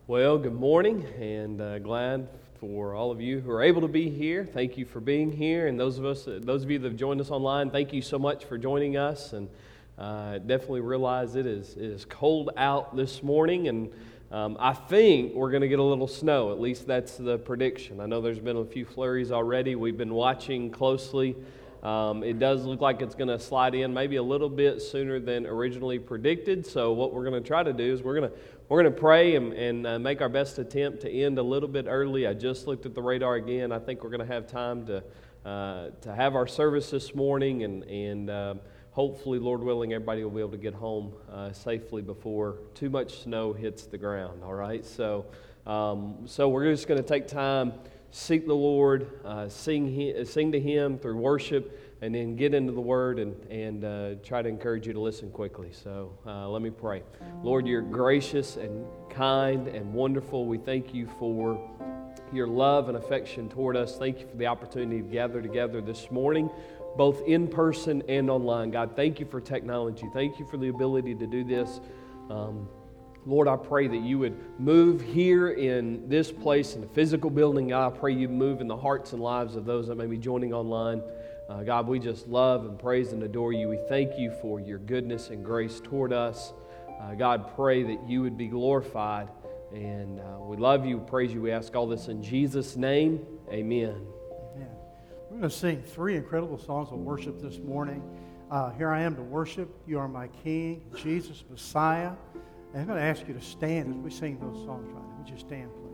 Well, good morning, and glad for all of you who are able to be here. Thank you for being here, and those of you that have joined us online, thank you so much for joining us. And definitely realize it is cold out this morning, and I think we're going to get a little snow. At least that's the prediction. I know there's been a few flurries already. We've been watching closely. It does look like it's going to slide in maybe a little bit sooner than originally predicted. So what we're going to try to do is we're going to pray and make our best attempt to end a little bit early. I just looked at the radar again. I think we're going to have time to have our service this morning, and hopefully, Lord willing, everybody will be able to get home safely before too much snow hits the ground. All right, so we're just going to take time. Seek the Lord, sing to Him through worship, and then get into the Word and try to encourage you to listen quickly. So let me pray. Lord, you're gracious and kind and wonderful. We thank you for your love and affection toward us. Thank you for the opportunity to gather together this morning, both in person and online. God, thank you for technology. Thank you for the ability to do this. Lord, I pray that you would move here in this place, in the physical building. God, I pray you move in the hearts and lives of those that may be joining online. God, we just love and praise and adore you. We thank you for your goodness and grace toward us. God, pray that you would be glorified. And we love you, praise you. We ask all this in Jesus' name. Amen. Amen. We're going to sing three incredible songs of worship this morning. Here I am to worship. You are my King, Jesus, Messiah. And I'm going to ask you to stand as we sing those songs right now. Would you stand, please?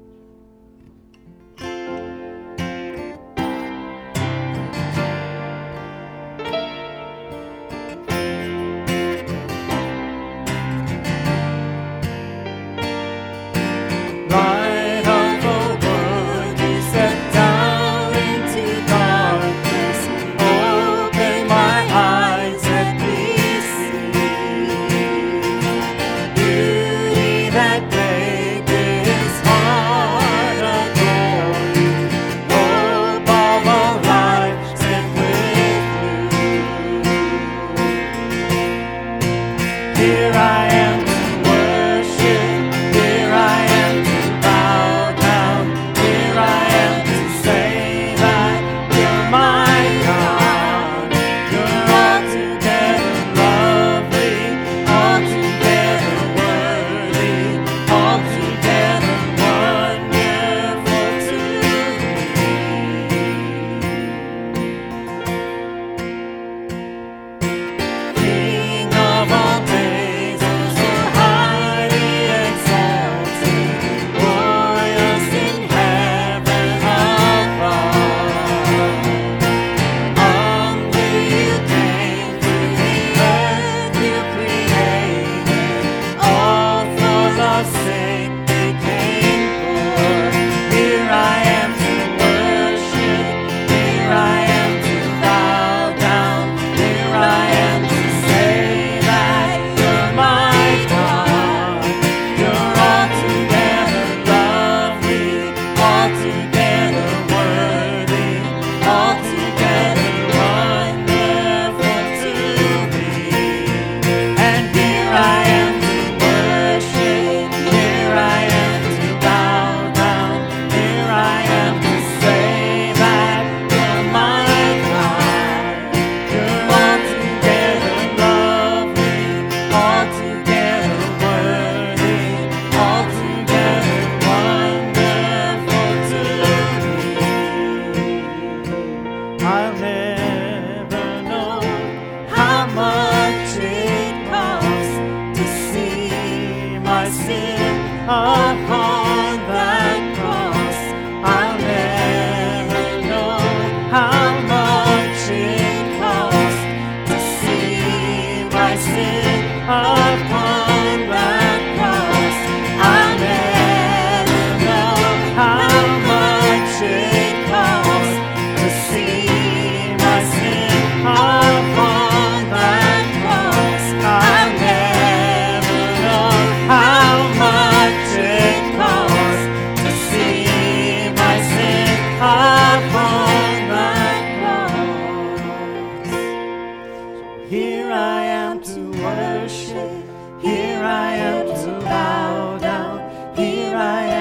Here I am to worship. Here I am to bow down. Here I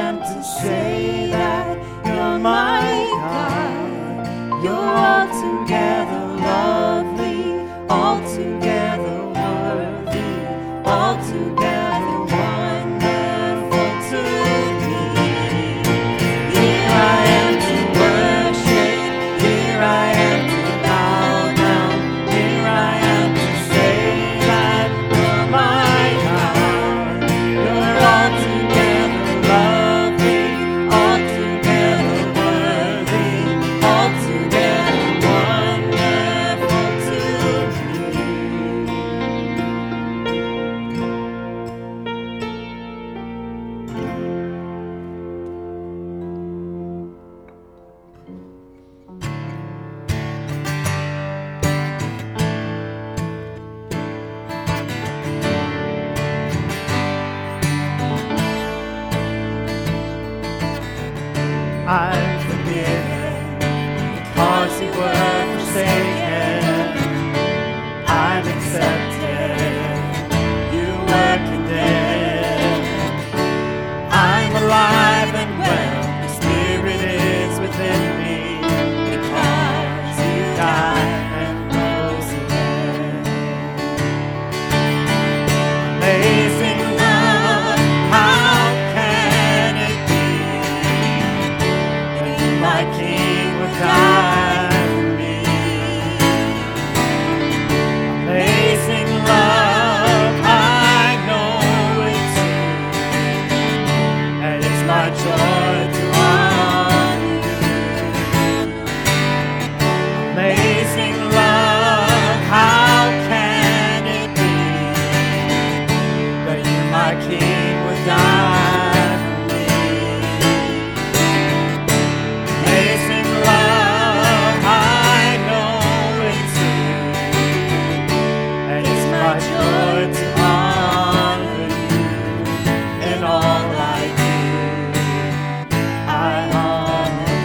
my joy to honor you in all I do. I honor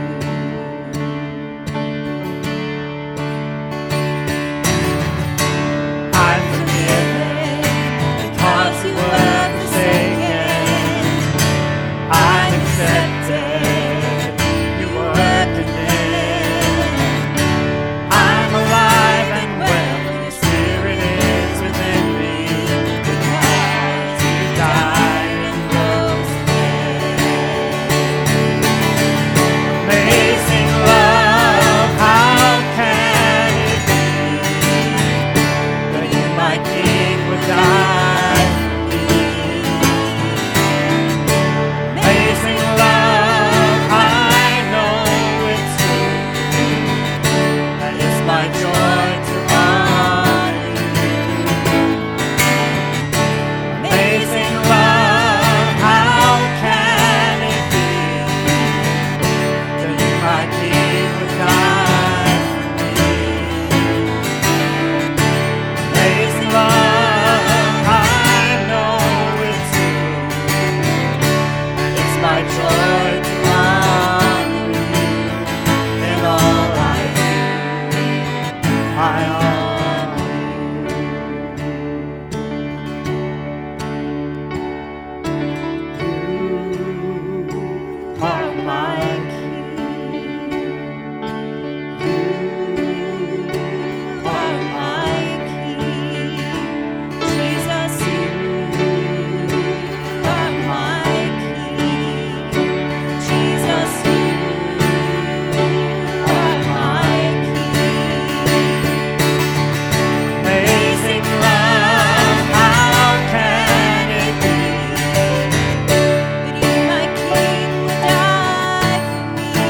you. I'm forgiven because you were forsaken. I'm accepted. You were condemned. I'm alive and well. Your spirit is within me. Because you died and rose again. Amazing love, how can it be that you, my King, would die for me? Amazing love, I know it's true. That is my joy to honor you. Amazing love, how can it be that you, my King, would die for me? Amazing love, I know it's true. It's my joy to honor you in all I do. I honor you. You are my King. You are my King. Jesus, you are my King. Jesus, you are my King. Amazing love, how can it be that you, my King, would die for me?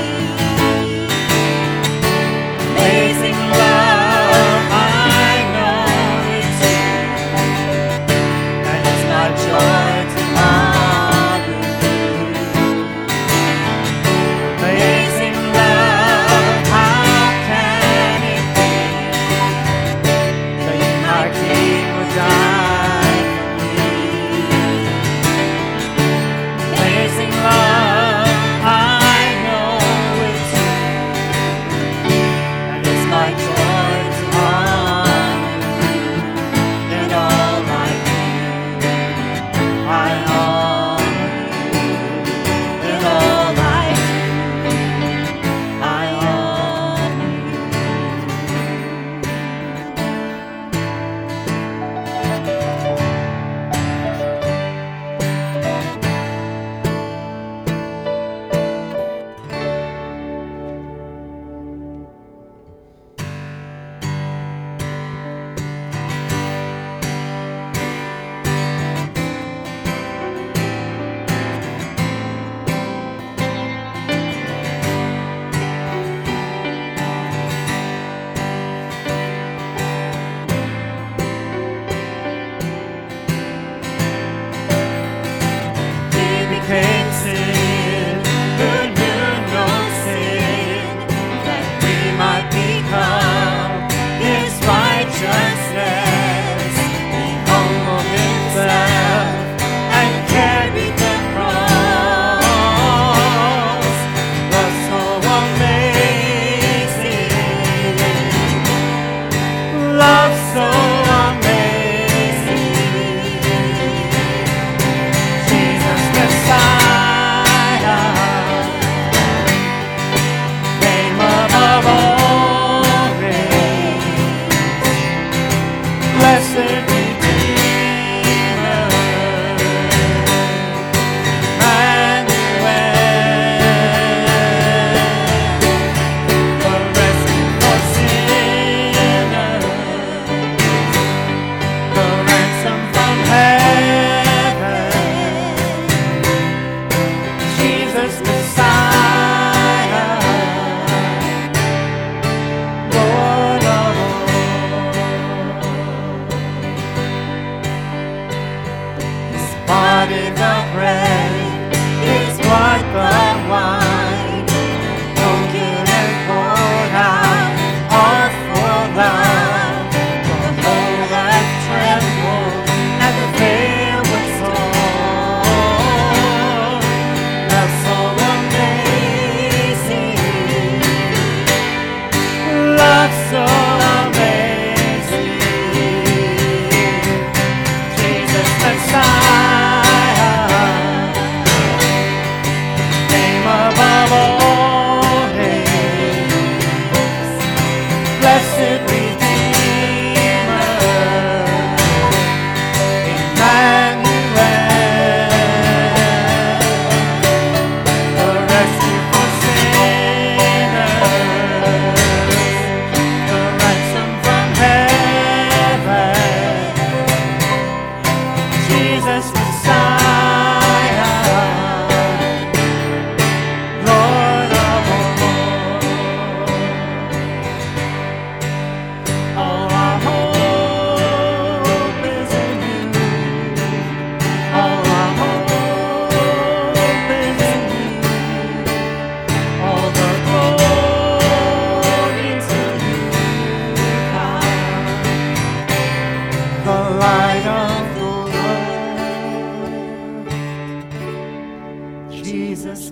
Amazing love, I know it's true. That is my joy to honor you. Amazing love, how can it be that you, my King, would die for me? Amazing love, I know it's true. That is my joy to honor you in all I do. I honor you in all I do. I honor He became sin, who knew no sin, that we might become His righteousness. He humbled Himself and carried the cross. Was so amazing, love so amazing. Jesus Messiah, name above all names, blessed Redeemer, Emmanuel, the rescue for sinners.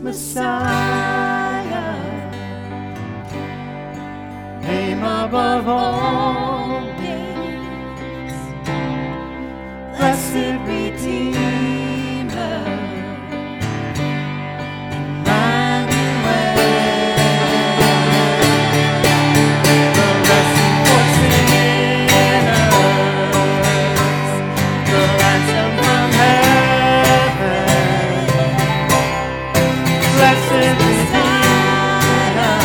Messiah, name above all names, blessed Redeemer, Emmanuel, the rescue for sinners, the ransom from heaven, blessed Messiah,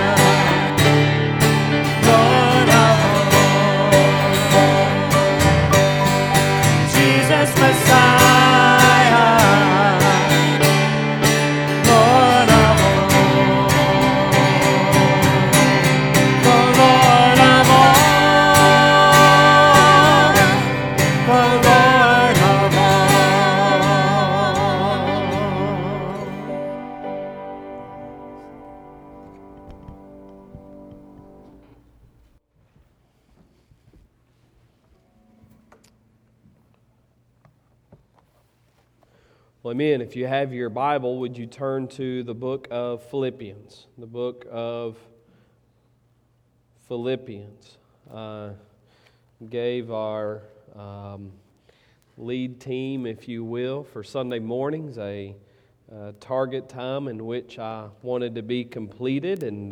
Lord of all, Jesus Messiah, Lord of all, the Lord of all, the Lord of Well, amen. If you have your Bible, would you turn to the book of Philippians? The book of Philippians. Gave our lead team, if you will, for Sunday mornings a target time in which I wanted to be completed. And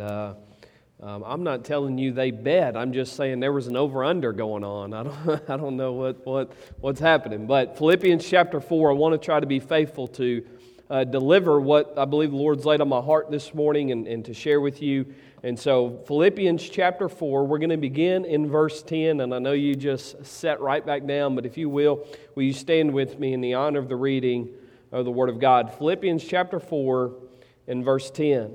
I'm not telling you they bet. I'm just saying there was an over-under going on. I don't know what's happening. But Philippians chapter 4, I want to try to be faithful to deliver what I believe the Lord's laid on my heart this morning and to share with you. And so Philippians chapter 4, we're going to begin in verse 10. And I know you just sat right back down, but if you will you stand with me in the honor of the reading of the Word of God. Philippians chapter 4 and verse 10.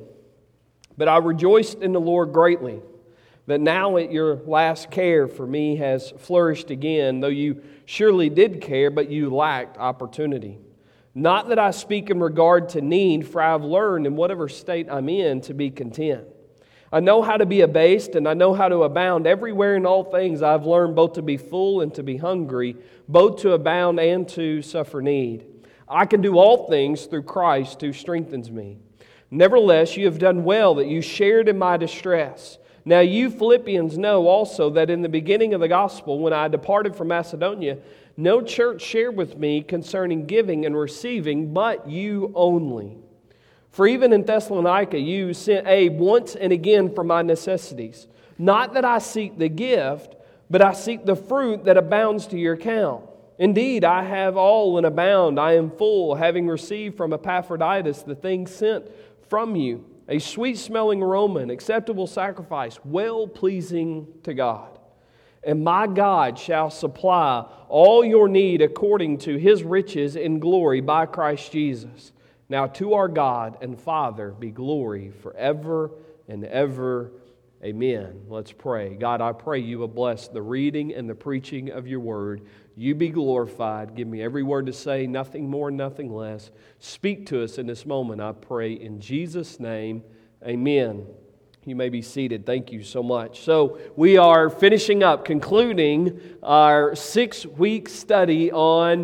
But I rejoiced in the Lord greatly, that now at your last care for me has flourished again, though you surely did care, but you lacked opportunity. Not that I speak in regard to need, for I have learned in whatever state I'm in to be content. I know how to be abased, and I know how to abound. Everywhere in all things I have learned both to be full and to be hungry, both to abound and to suffer need. I can do all things through Christ who strengthens me. Nevertheless, you have done well that you shared in my distress. Now you Philippians know also that in the beginning of the gospel, when I departed from Macedonia, no church shared with me concerning giving and receiving, but you only. For even in Thessalonica you sent aid once and again for my necessities. Not that I seek the gift, but I seek the fruit that abounds to your account. Indeed, I have all and abound. I am full, having received from Epaphroditus the things sent from you, a sweet-smelling aroma, an acceptable sacrifice, well-pleasing to God. And my God shall supply all your need according to His riches in glory by Christ Jesus. Now to our God and Father be glory forever and ever. Amen. Let's pray. God, I pray you will bless the reading and the preaching of your word. You be glorified. Give me every word to say, nothing more, nothing less. Speak to us in this moment, I pray in Jesus' name. Amen. You may be seated. Thank you so much. So we are finishing up, concluding our 6-week study on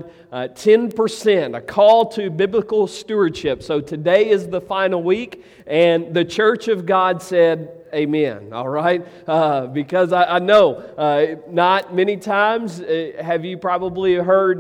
10%, a call to biblical stewardship. So today is the final week, and the Church of God said, amen, all right? Because I know not many times have you probably heard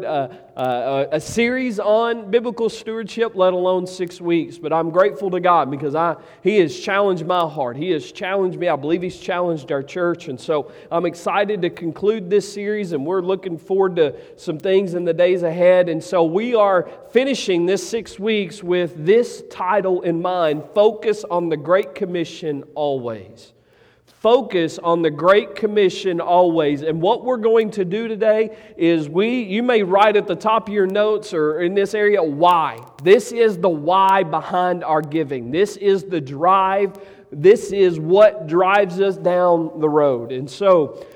a series on biblical stewardship, let alone 6 weeks. But I'm grateful to God because He has challenged my heart. He has challenged me. I believe He's challenged our church. And so I'm excited to conclude this series, and we're looking forward to some things in the days ahead. And so we are finishing this 6 weeks with this title in mind: Focus on the Great Commission Always. Focus on the Great Commission always. And what we're going to do today is you may write at the top of your notes or in this area, why. This is the why behind our giving. This is the drive. This is what drives us down the road. And so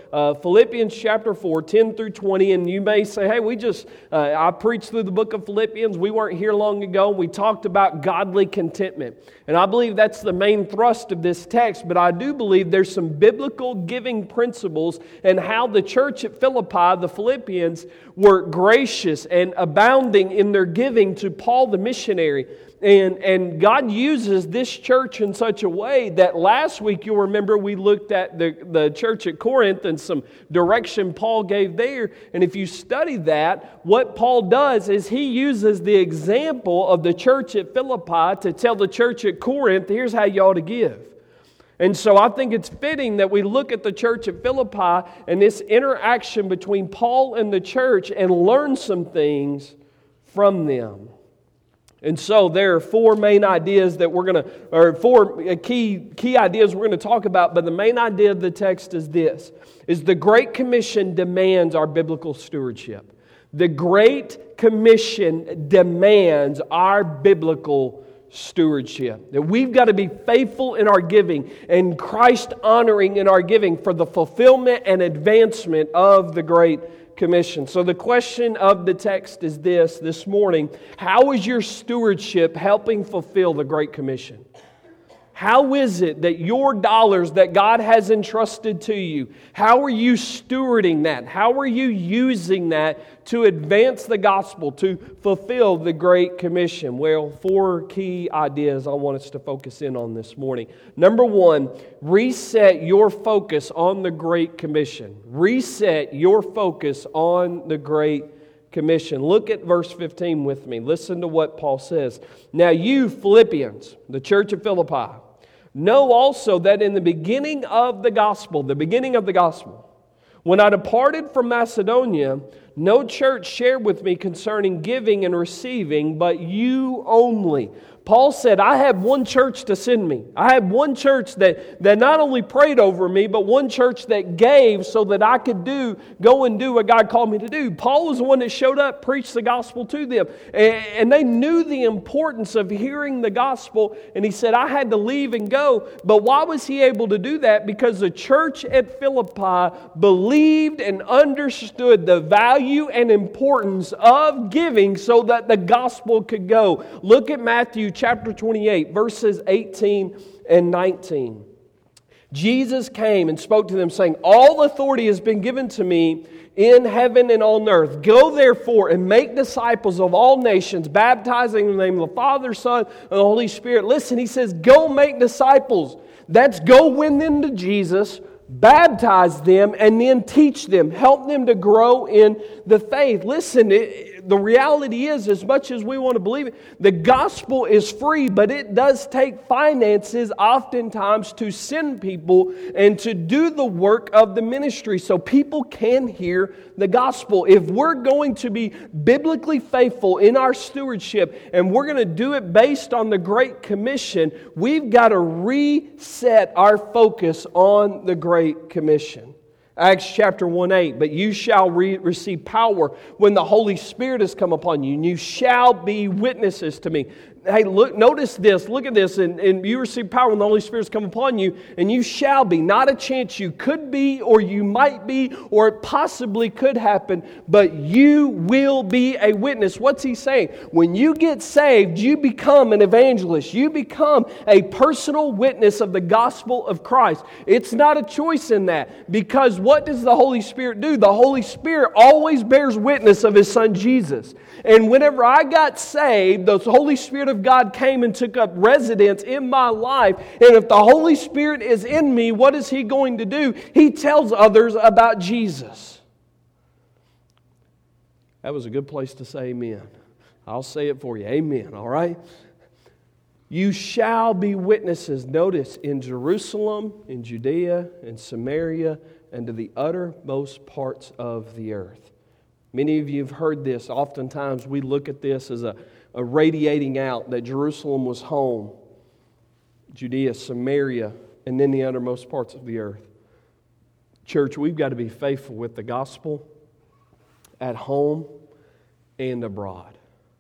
Philippians chapter 4, 10 through 20, and you may say, hey, I preached through the book of Philippians. We weren't here long ago. We talked about godly contentment. And I believe that's the main thrust of this text, but I do believe there's some biblical giving principles and how the church at Philippi, the Philippians, were gracious and abounding in their giving to Paul the missionary. And God uses this church in such a way that last week, you'll remember, we looked at the church at Corinth and some direction Paul gave there. And if you study that, what Paul does is he uses the example of the church at Philippi to tell the church at Corinth, here's how you ought to give. And so I think it's fitting that we look at the church at Philippi and this interaction between Paul and the church and learn some things from them. And so there are four main ideas that four key ideas we're going to talk about, but the main idea of the text is this, is the Great Commission demands our biblical stewardship. The Great Commission demands our biblical stewardship. That we've got to be faithful in our giving and Christ honoring in our giving for the fulfillment and advancement of the Great Commission. So the question of the text is this morning: how is your stewardship helping fulfill the Great Commission? How is it that your dollars that God has entrusted to you, how are you stewarding that? How are you using that to advance the gospel, to fulfill the Great Commission? Well, four key ideas I want us to focus in on this morning. Number one, reset your focus on the Great Commission. Reset your focus on the Great Commission. Look at verse 15 with me. Listen to what Paul says. Now you Philippians, the church of Philippi, know also that in the beginning of the gospel, when I departed from Macedonia, no church shared with me concerning giving and receiving, but you only. Paul said, I had one church to send me. I had one church that not only prayed over me, but one church that gave so that I could go and do what God called me to do. Paul was the one that showed up, preached the gospel to them. And they knew the importance of hearing the gospel. And he said, I had to leave and go. But why was he able to do that? Because the church at Philippi believed and understood the value and importance of giving so that the gospel could go. Look at Matthew chapter 28, verses 18 and 19. Jesus came and spoke to them, saying, all authority has been given to me in heaven and on earth. Go therefore and make disciples of all nations, baptizing in the name of the Father, Son, and the Holy Spirit. Listen, he says, go make disciples. That's go win them to Jesus, baptize them, and then teach them. Help them to grow in the faith. Listen, the reality is, as much as we want to believe it, the gospel is free, but it does take finances oftentimes to send people and to do the work of the ministry so people can hear the gospel. If we're going to be biblically faithful in our stewardship and we're going to do it based on the Great Commission, we've got to reset our focus on the Great Commission. Acts chapter 1:8, but you shall receive power when the Holy Spirit has come upon you, and you shall be witnesses to me. Hey, look, notice this, look at this, and you receive power when the Holy Spirit has come upon you, and you shall be. Not a chance you could be, or you might be, or it possibly could happen, but you will be a witness. What's he saying? When you get saved, you become an evangelist. You become a personal witness of the gospel of Christ. It's not a choice in that, because what does the Holy Spirit do? The Holy Spirit always bears witness of His Son Jesus. And whenever I got saved, the Holy Spirit of God came and took up residence in my life. And if the Holy Spirit is in me, what is He going to do? He tells others about Jesus. That was a good place to say amen. I'll say it for you. Amen, all right? You shall be witnesses, notice, in Jerusalem, in Judea, in Samaria, and to the uttermost parts of the earth. Many of you have heard this. Oftentimes we look at this as a radiating out that Jerusalem was home, Judea, Samaria, and then the uttermost parts of the earth. Church, we've got to be faithful with the gospel at home and abroad.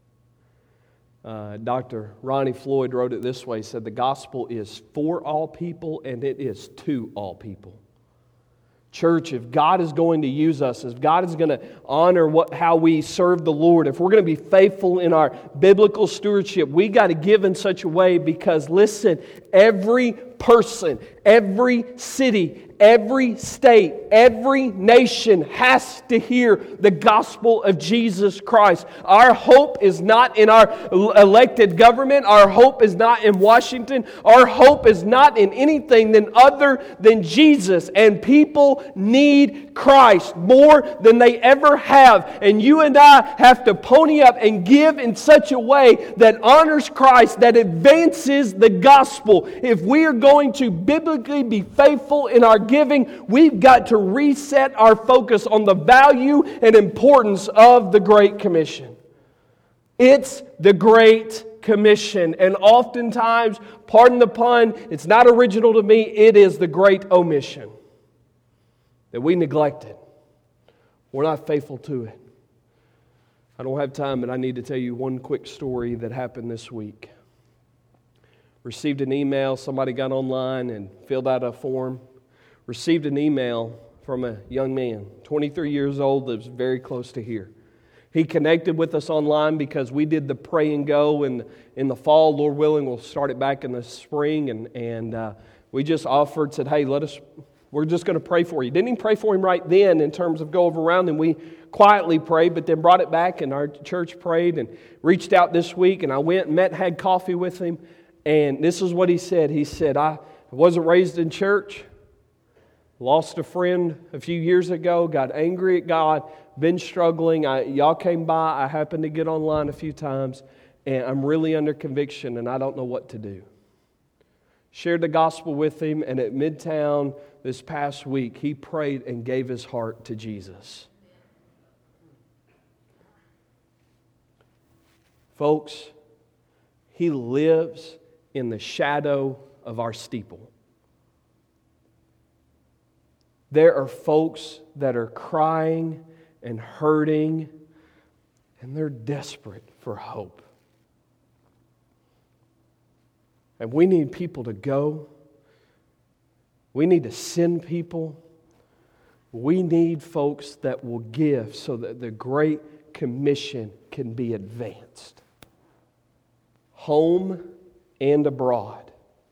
Dr. Ronnie Floyd wrote it this way. He said, the gospel is for all people and it is to all people. Church, if God is going to use us, if God is going to honor how we serve the Lord, if we're going to be faithful in our biblical stewardship, we got to give in such a way because, listen, every person, every city, every state, every nation has to hear the gospel of Jesus Christ. Our hope is not in our elected government. Our hope is not in Washington. Our hope is not in anything other than Jesus. And people need Christ more than they ever have. And you and I have to pony up and give in such a way that honors Christ, that advances the gospel. If we are going to biblically be faithful in our giving, we've got to reset our focus on the value and importance of the Great Commission. It's the Great Commission. And oftentimes, pardon the pun, it's not original to me, it is the great omission. That we neglect it. We're not faithful to it. I don't have time, but I need to tell you one quick story that happened this week. Received an email, somebody got online and filled out a form. Received an email from a young man, 23 years old, lives very close to here. He connected with us online because we did the pray and go in the fall. Lord willing, we'll start it back in the spring. And we just offered, said, hey, we're just going to pray for you. Didn't even pray for him right then in terms of go over around him. We quietly prayed, but then brought it back and our church prayed and reached out this week. And I went and had coffee with him. And this is what he said. He said, I wasn't raised in church. Lost a friend a few years ago. Got angry at God. Been struggling. Y'all came by. I happened to get online a few times. And I'm really under conviction and I don't know what to do. Shared the gospel with him. And at Midtown this past week, he prayed and gave his heart to Jesus. Folks, he lives in the shadow of our steeple. There are folks that are crying and hurting, and they're desperate for hope. And we need people to go. We need to send people. We need folks that will give so that the Great Commission can be advanced. Home and abroad.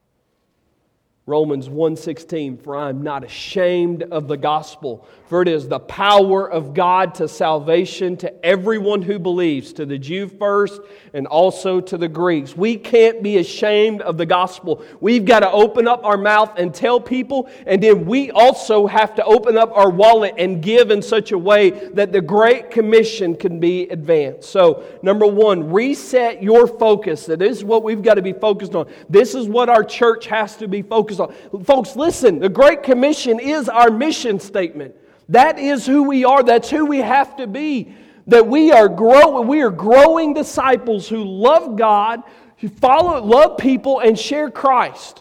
Romans 1:16, for I am not ashamed of the gospel, for it is the power of God to salvation to everyone who believes, to the Jew first and also to the Greeks. We can't be ashamed of the gospel. We've got to open up our mouth and tell people, and then we also have to open up our wallet and give in such a way that the Great Commission can be advanced. So, number one, reset your focus. That is what we've got to be focused on. This is what our church has to be focused on. Folks, listen, the Great Commission is our mission statement. That is who we are. That's who we have to be. That we are growing disciples who love God, who love people, and share Christ.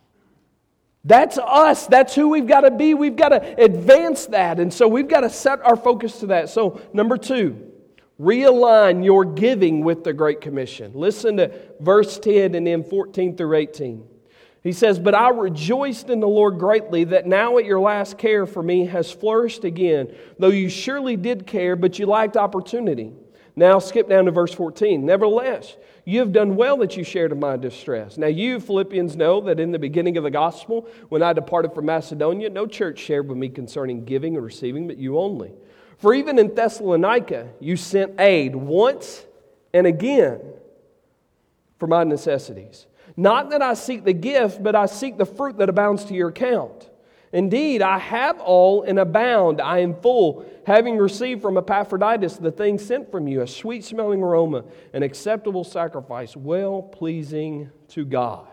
That's us. That's who we've got to be. We've got to advance that. And so we've got to set our focus to that. So, number two, realign your giving with the Great Commission. Listen to verse 10 and then 14 through 18. He says, but I rejoiced in the Lord greatly that now at your last care for me has flourished again, though you surely did care, but you lacked opportunity. Now skip down to verse 14. Nevertheless, you have done well that you shared in my distress. Now you, Philippians, know that in the beginning of the gospel, when I departed from Macedonia, no church shared with me concerning giving and receiving, but you only. For even in Thessalonica, you sent aid once and again for my necessities. Not that I seek the gift, but I seek the fruit that abounds to your account. Indeed, I have all and abound. I am full, having received from Epaphroditus the thing sent from you, a sweet-smelling aroma, an acceptable sacrifice, well-pleasing to God.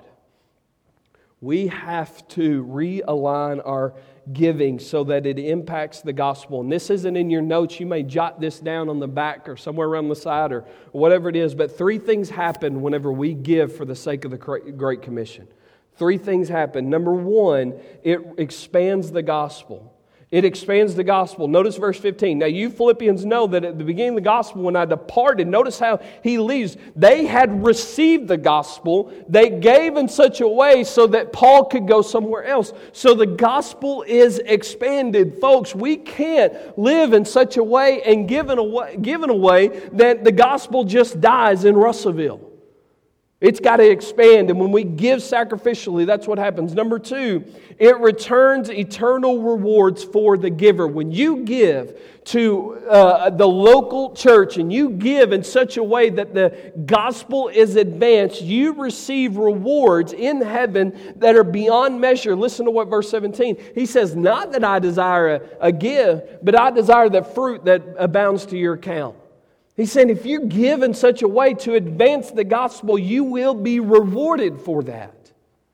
We have to realign our giving so that it impacts the gospel. And this isn't in your notes. You may jot this down on the back or somewhere around the side or whatever it is. But three things happen whenever we give for the sake of the Great Commission. Three things happen. Number one, it expands the gospel. It expands the gospel. Notice verse 15. Now you Philippians know that at the beginning of the gospel when I departed, notice how he leaves. They had received the gospel. They gave in such a way so that Paul could go somewhere else. So the gospel is expanded. Folks, we can't live in such a way and give in a way that the gospel just dies in Russellville. It's got to expand, and when we give sacrificially, that's what happens. Number 2, it returns eternal rewards for the giver. When you give to the local church and you give in such a way that the gospel is advanced, you receive rewards in heaven that are beyond measure. Listen to what verse 17, he says, not that I desire a gift, but I desire the fruit that abounds to your account. He's saying if you give in such a way to advance the gospel, you will be rewarded for that.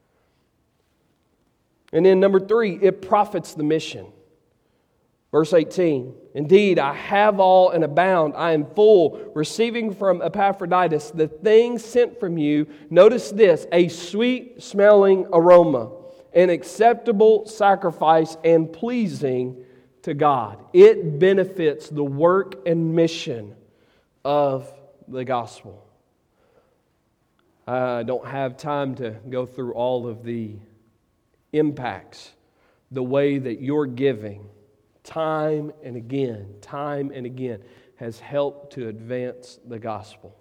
And then number 3, it profits the mission. Verse 18, indeed, I have all and abound. I am full, receiving from Epaphroditus the things sent from you. Notice this, a sweet-smelling aroma, an acceptable sacrifice, and pleasing to God. It benefits the work and mission of the gospel. I don't have time to go through all of the impacts, the way that you're giving time and again, has helped to advance the gospel.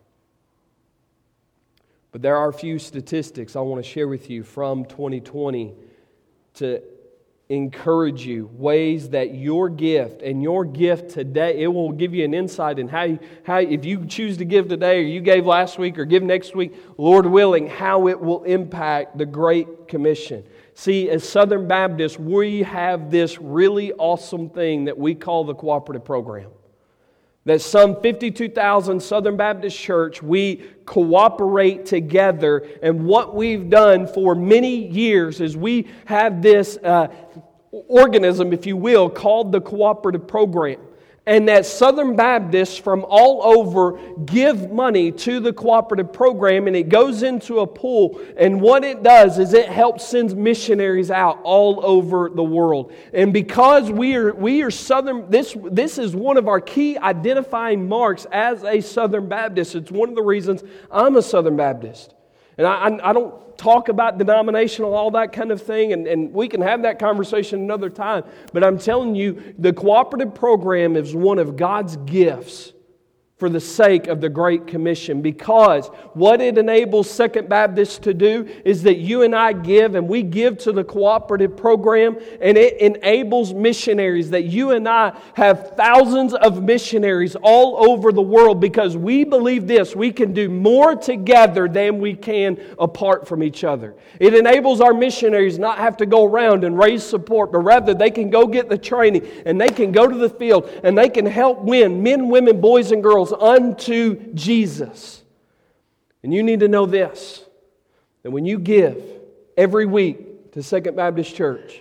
But there are a few statistics I want to share with you from 2020 to encourage you, ways that your gift today, it will give you an insight in how if you choose to give today or you gave last week or give next week, Lord willing, how it will impact the Great Commission. See, as Southern Baptists, we have this really awesome thing that we call the cooperative program. That some 52,000 Southern Baptist Church, we cooperate together. And what we've done for many years is we have this organism, if you will, called the cooperative program. And that Southern Baptists from all over give money to the cooperative program, and it goes into a pool. And what it does is it helps send missionaries out all over the world. And because we are Southern, this is one of our key identifying marks as a Southern Baptist. It's one of the reasons I'm a Southern Baptist. And I don't talk about denominational, all that kind of thing, and we can have that conversation another time. But I'm telling you, the cooperative program is one of God's gifts for the sake of the Great Commission, because what it enables Second Baptist to do is that you and I give, and we give to the cooperative program, and it enables missionaries, that you and I have thousands of missionaries all over the world, because we believe this: we can do more together than we can apart from each other. It enables our missionaries not have to go around and raise support, but rather they can go get the training, and they can go to the field, and they can help win men, women, boys, and girls unto Jesus. And you need to know this, that when you give every week to Second Baptist Church,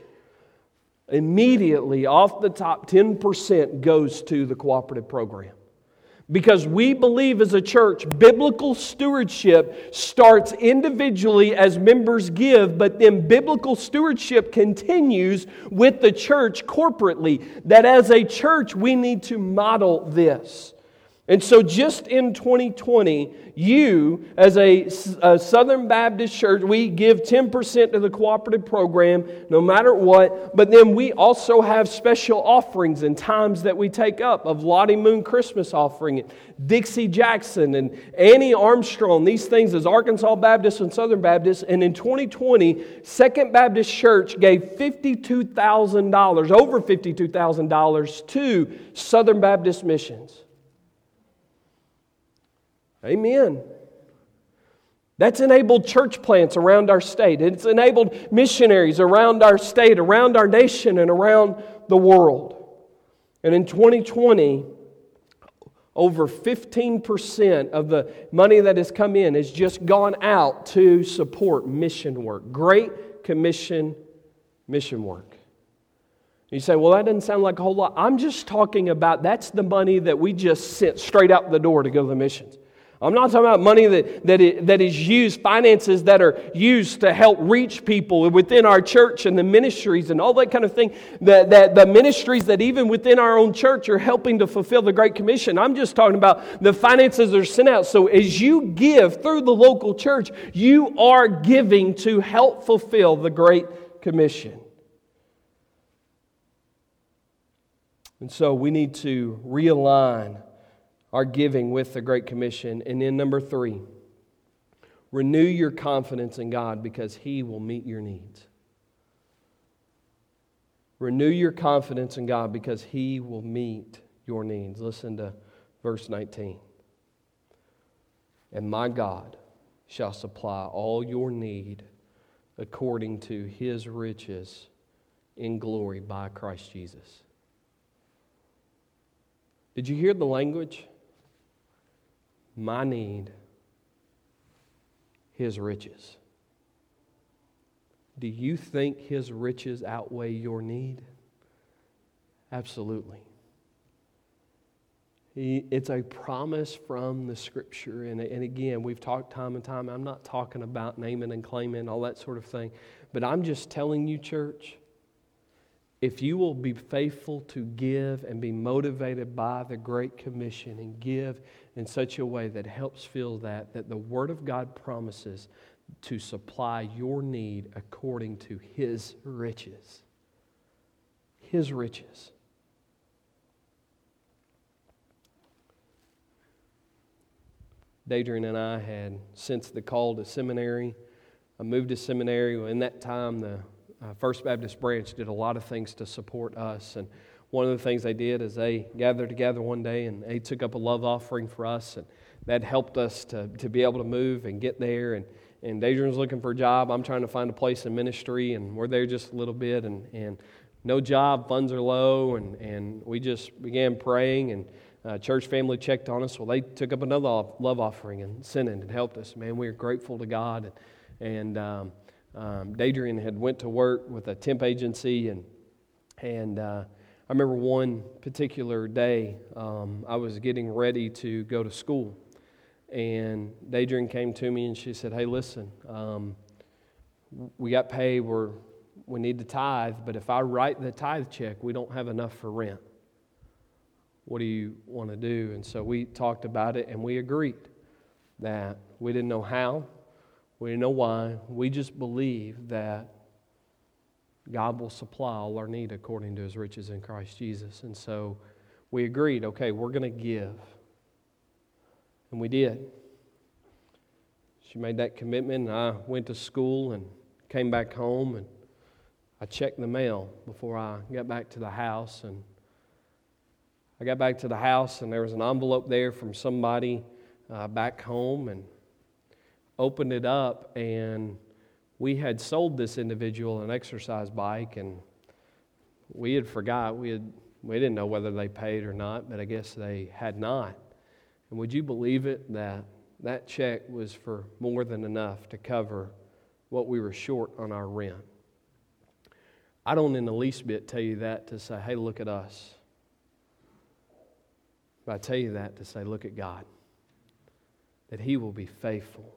immediately off the top 10% goes to the cooperative program. Because we believe as a church, biblical stewardship starts individually as members give, but then biblical stewardship continues with the church corporately. That as a church, we need to model this. And so just in 2020, you, as a Southern Baptist church, we give 10% to the cooperative program, no matter what. But then we also have special offerings and times that we take up of Lottie Moon Christmas offering, and Dixie Jackson and Annie Armstrong. These things as Arkansas Baptist and Southern Baptist. And in 2020, Second Baptist Church gave $52,000, over $52,000 to Southern Baptist Missions. Amen. That's enabled church plants around our state. It's enabled missionaries around our state, around our nation, and around the world. And in 2020, over 15% of the money that has come in has just gone out to support mission work. Great Commission mission work. You say, well, that doesn't sound like a whole lot. I'm just talking about that's the money that we just sent straight out the door to go to the missions. I'm not talking about money that is used, finances that are used to help reach people within our church and the ministries and all that kind of thing. The ministries that even within our own church are helping to fulfill the Great Commission. I'm just talking about the finances that are sent out. So as you give through the local church, you are giving to help fulfill the Great Commission. And so we need to realign our giving with the Great Commission. And then number 3, renew your confidence in God because He will meet your needs. Renew your confidence in God because He will meet your needs. Listen to verse 19. And my God shall supply all your need according to His riches in glory by Christ Jesus. Did you hear the language? My need, His riches. Do you think His riches outweigh your need? Absolutely. It's a promise from the Scripture. And again, we've talked time and time. I'm not talking about naming and claiming, all that sort of thing. But I'm just telling you, church, if you will be faithful to give and be motivated by the Great Commission and give in such a way that helps fill that the Word of God promises to supply your need according to His riches. His riches. Dadrian and I had, since the call to seminary, I moved to seminary. In that time, the First Baptist branch did a lot of things to support us. And one of the things they did is they gathered together one day and they took up a love offering for us. And that helped us to be able to move and get there. And Dadrian's looking for a job. I'm trying to find a place in ministry. And we're there just a little bit. And no job, funds are low. And we just began praying. And church family checked on us. Well, they took up another love offering and sent it and helped us. Man, we are grateful to God. And Dadrian had went to work with a temp agency, and I remember one particular day I was getting ready to go to school, and Dadrian came to me and she said, "Hey, listen, we got paid. We need the tithe, but if I write the tithe check, we don't have enough for rent. What do you want to do?" And so we talked about it, and we agreed that we didn't know how. We didn't know why. We just believe that God will supply all our need according to His riches in Christ Jesus. And so we agreed, okay, we're going to give. And we did. She made that commitment, and I went to school and came back home, and I checked the mail before I got back to the house. And I got back to the house, and there was an envelope there from somebody back home, and opened it up, and we had sold this individual an exercise bike, and we had forgot. We didn't know whether they paid or not, but I guess they had not. And would you believe it that check was for more than enough to cover what we were short on our rent? I don't in the least bit tell you that to say, hey, look at us. But I tell you that to say, look at God. That He will be faithful.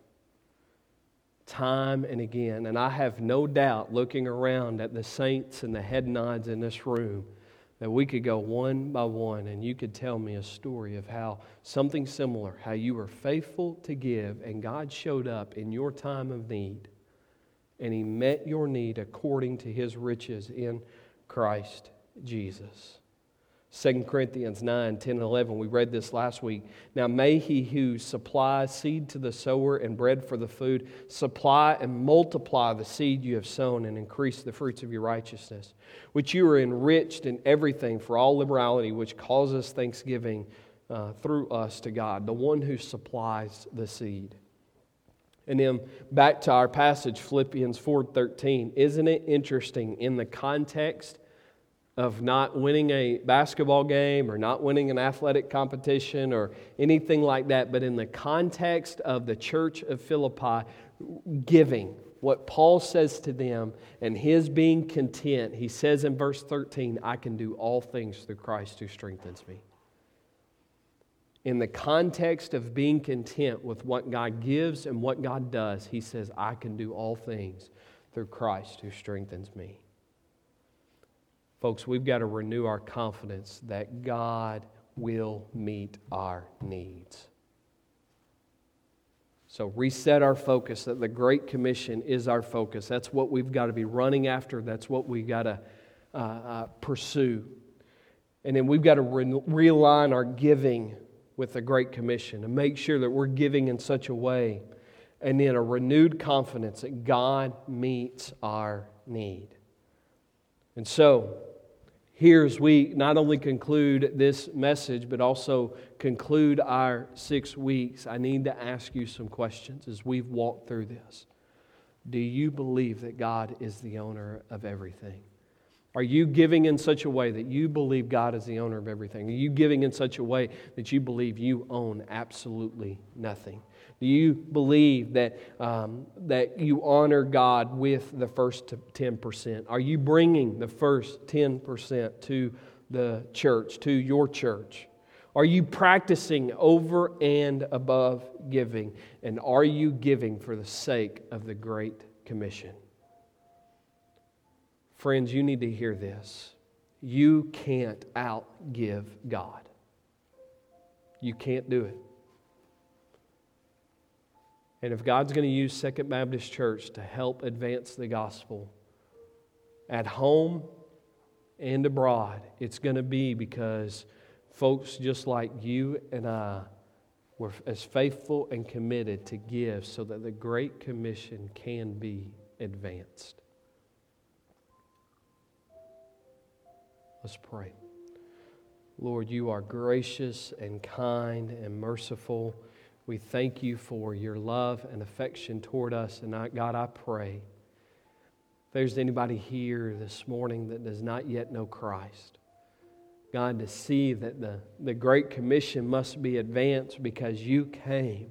Time and again, and I have no doubt, looking around at the saints and the head nods in this room, that we could go one by one and you could tell me a story of how something similar, how you were faithful to give and God showed up in your time of need and He met your need according to His riches in Christ Jesus. 2 Corinthians 9, 10, and 11, we read this last week. Now may He who supplies seed to the sower and bread for the food supply and multiply the seed you have sown and increase the fruits of your righteousness, which you are enriched in everything for all liberality, which causes thanksgiving through us to God, the one who supplies the seed. And then back to our passage, Philippians 4:13. Isn't it interesting in the context of not winning a basketball game or not winning an athletic competition or anything like that, but in the context of the church of Philippi giving, what Paul says to them and his being content, he says in verse 13, I can do all things through Christ who strengthens me. in the context of being content with what God gives and what God does, he says, I can do all things through Christ who strengthens me. Folks, we've got to renew our confidence that God will meet our needs. So reset our focus, that the Great Commission is our focus. That's what we've got to be running after. That's what we've got to pursue. And then we've got to realign our giving with the Great Commission and make sure that we're giving in such a way, and then a renewed confidence that God meets our need. And so, here as we not only conclude this message, but also conclude our 6 weeks, I need to ask you some questions as we've walked through this. Do you believe that God is the owner of everything? Are you giving in such a way that you believe God is the owner of everything? Are you giving in such a way that you believe you own absolutely nothing? Do you believe that you honor God with the first 10%? Are you bringing the first 10% to the church, to your church? Are you practicing over and above giving? And are you giving for the sake of the Great Commission? Friends, you need to hear this. You can't outgive God. You can't do it. And if God's going to use Second Baptist Church to help advance the gospel at home and abroad, it's going to be because folks just like you and I were as faithful and committed to give so that the Great Commission can be advanced. Let's pray. Lord, you are gracious and kind and merciful. We thank you for your love and affection toward us. And God, I pray, if there's anybody here this morning that does not yet know Christ, God, to see that the Great Commission must be advanced because you came,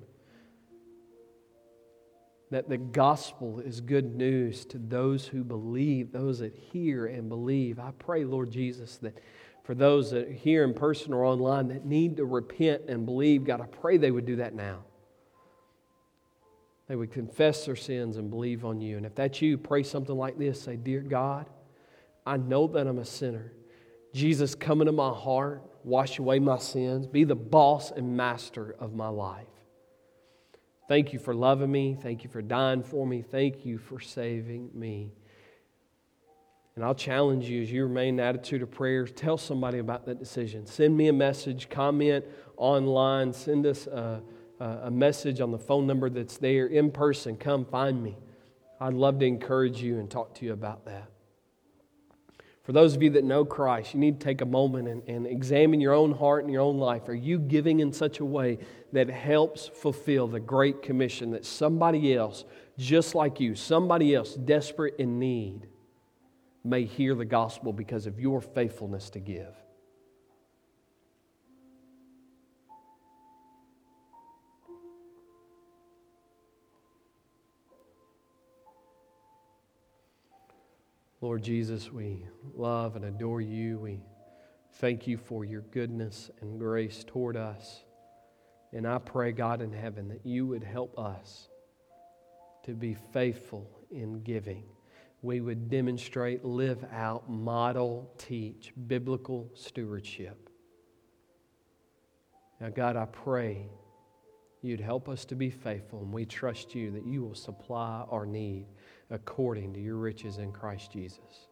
that the gospel is good news to those who believe, those that hear and believe. I pray, Lord Jesus, that for those that are here in person or online that need to repent and believe, God, I pray they would do that now. They would confess their sins and believe on you. And if that's you, pray something like this. Say, Dear God, I know that I'm a sinner. Jesus, come into my heart, wash away my sins, be the boss and master of my life. Thank you for loving me. Thank you for dying for me. Thank you for saving me. And I'll challenge you as you remain in the attitude of prayer, tell somebody about that decision. Send me a message, comment online, send us a message on the phone number that's there in person. Come find me. I'd love to encourage you and talk to you about that. For those of you that know Christ, you need to take a moment and examine your own heart and your own life. Are you giving in such a way that helps fulfill the Great Commission that somebody else, just like you, somebody else desperate in need, may hear the gospel because of your faithfulness to give? Lord Jesus, we love and adore you. We thank you for your goodness and grace toward us. And I pray, God in heaven, that you would help us to be faithful in giving. We would demonstrate, live out, model, teach biblical stewardship. Now, God, I pray you'd help us to be faithful, and we trust you that you will supply our need according to your riches in Christ Jesus.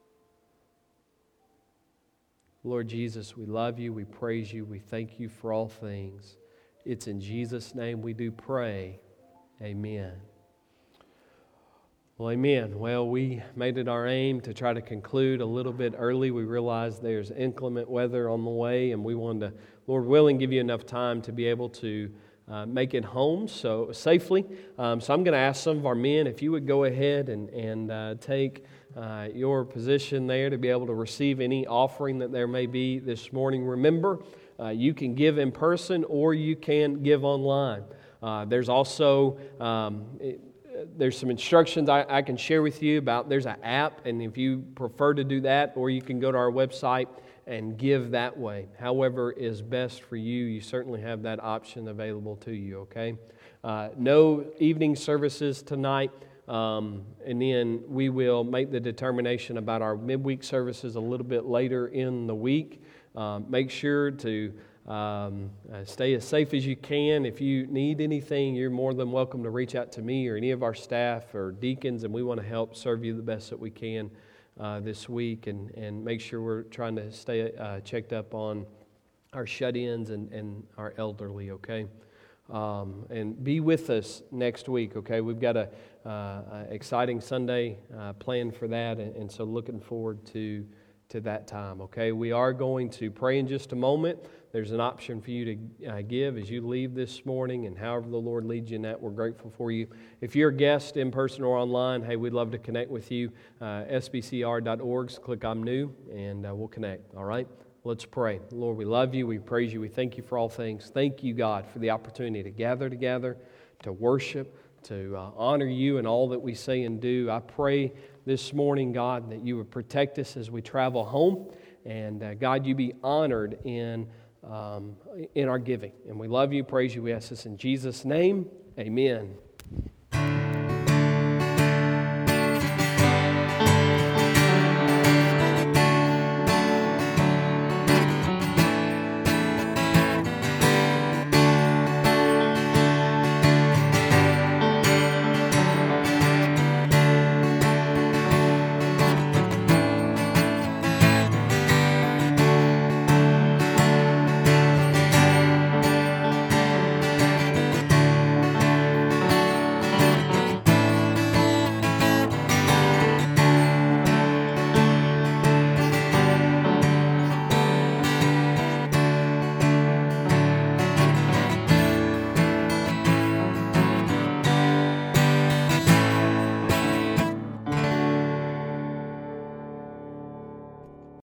Lord Jesus, we love you, we praise you, we thank you for all things. It's in Jesus' name we do pray. Amen. Well, amen. Well, we made it our aim to try to conclude a little bit early. We realized there's inclement weather on the way, and we wanted to, Lord willing, give you enough time to be able to make it home so safely. So I'm going to ask some of our men if you would go ahead and take your position there to be able to receive any offering that there may be this morning. Remember, you can give in person or you can give online. There's also there's some instructions I can share with you about. There's an app, and if you prefer to do that, or you can go to our website and give that way. However is best for you, you certainly have that option available to you, okay? No evening services tonight, and then we will make the determination about our midweek services a little bit later in the week. Make sure to stay as safe as you can. If you need anything, you're more than welcome to reach out to me or any of our staff or deacons, and we want to help serve you the best that we can this week, and make sure we're trying to stay checked up on our shut-ins and our elderly, okay? And be with us next week, okay? We've got a exciting Sunday planned for that, and so looking forward to that time, okay? We are going to pray in just a moment. There's an option for you to give as you leave this morning, and however the Lord leads you in that, we're grateful for you. If you're a guest in person or online, hey, we'd love to connect with you. sbcr.org, click I'm new, and we'll connect, all right? Let's pray. Lord, we love you, we praise you, we thank you for all things. Thank you, God, for the opportunity to gather together, to worship, to honor you in all that we say and do. I pray this morning, God, that you would protect us as we travel home, and God, you be honored in our giving. And we love you, praise you, we ask this in Jesus' name, amen.